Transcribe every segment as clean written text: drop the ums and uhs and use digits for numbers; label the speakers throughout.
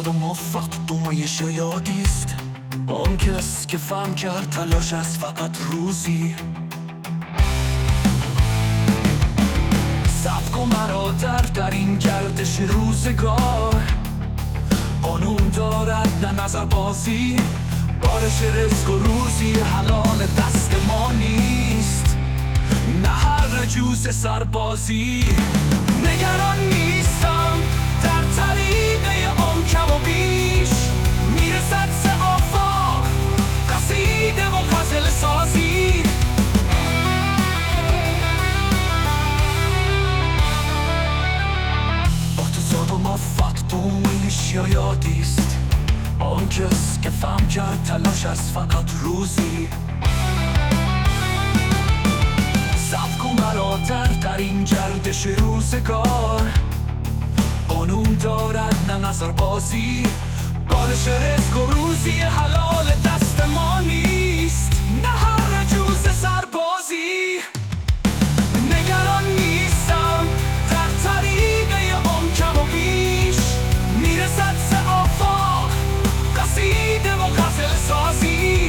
Speaker 1: شاد و موفق دنیایش یادیست. آن کس که فهم کرد تلاش است فقط روزی. صبر کن برادر در این گردش روزگار، قانون دارد نه نظر بازی. بارش رزق و روزی حلال دست ما نیست، نه هر جوز سربازی. نگران نیستم در طریق آن کم و بیش، میرسد سه آفاق قصیده و غزل سازی. اقتصاد و موفق دنیایش یادیست. آن کس که فهم کرد تلاش است فقط روزی. صبر کن برادر در این گردش روزگار، قانون دارد نه نظر بازی. بارش رزق و روزی حلال دست ما نیست، نه هر جوز سربازی. نگران نیستم در طریق آن کم و بیش، میرسد سه آفاق قصیده و غزل سازی.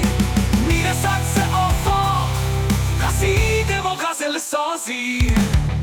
Speaker 1: میرسد سه آفاق قصیده و غزل سازی.